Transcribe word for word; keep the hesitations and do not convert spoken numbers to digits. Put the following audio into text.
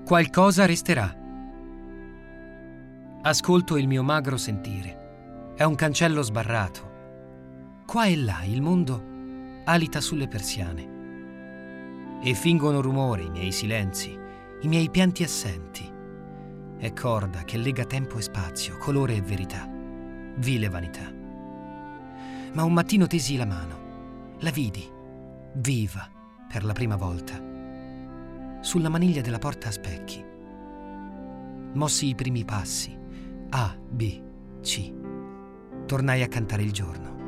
Qualcosa resterà. Ascolto il mio magro sentire. È un cancello sbarrato. Qua e là il mondo alita sulle persiane. E fingono rumore i miei silenzi, i miei pianti assenti. È corda che lega tempo e spazio, colore e verità, vile vanità. Ma un mattino tesi la mano, la vidi, viva, per la prima volta, sulla maniglia della porta a specchi. Mossi i primi passi, A, B, C. Tornai a cantare il giorno.